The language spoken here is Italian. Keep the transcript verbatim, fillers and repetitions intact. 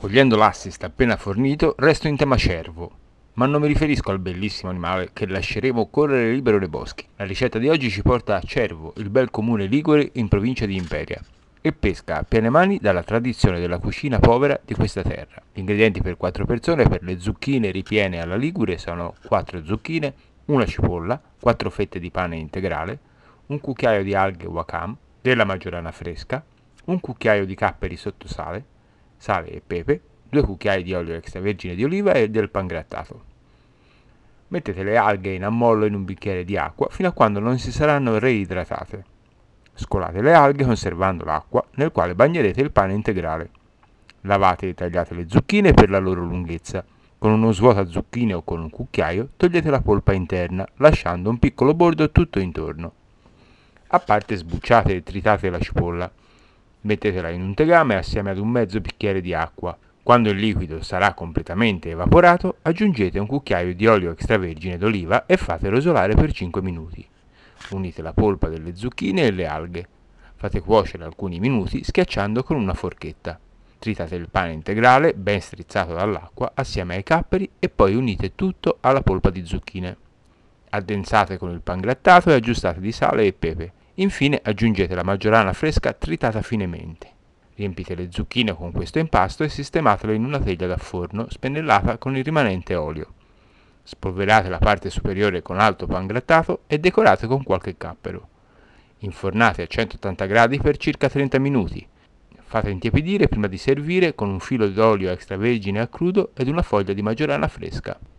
Cogliendo l'assist appena fornito, resto in tema cervo, ma non mi riferisco al bellissimo animale che lasceremo correre libero nei boschi. La ricetta di oggi ci porta a Cervo, il bel comune ligure in provincia di Imperia, e pesca a piene mani dalla tradizione della cucina povera di questa terra. Gli ingredienti per quattro persone per le zucchine ripiene alla ligure sono quattro zucchine, una cipolla, quattro fette di pane integrale, un cucchiaio di alghe wakam, della maggiorana fresca, un cucchiaio di capperi sotto sale, sale e pepe, due cucchiai di olio extravergine di oliva e del pangrattato. Mettete le alghe in ammollo in un bicchiere di acqua fino a quando non si saranno reidratate. Scolate le alghe conservando l'acqua nel quale bagnerete il pane integrale. Lavate e tagliate le zucchine per la loro lunghezza. Con uno svuota zucchine o con un cucchiaio togliete la polpa interna, lasciando un piccolo bordo tutto intorno. A parte sbucciate e tritate la cipolla. Mettetela in un tegame assieme ad un mezzo bicchiere di acqua. Quando il liquido sarà completamente evaporato, aggiungete un cucchiaio di olio extravergine d'oliva e fate rosolare per cinque minuti. Unite la polpa delle zucchine e le alghe. Fate cuocere alcuni minuti schiacciando con una forchetta. Tritate il pane integrale, ben strizzato dall'acqua, assieme ai capperi e poi unite tutto alla polpa di zucchine. Addensate con il pangrattato e aggiustate di sale e pepe. Infine aggiungete la maggiorana fresca tritata finemente. Riempite le zucchine con questo impasto e sistematelo in una teglia da forno spennellata con il rimanente olio. Spolverate la parte superiore con alto pangrattato e decorate con qualche cappero. Infornate a centottanta gradi per circa trenta minuti. Fate intiepidire prima di servire con un filo d'olio extravergine a crudo ed una foglia di maggiorana fresca.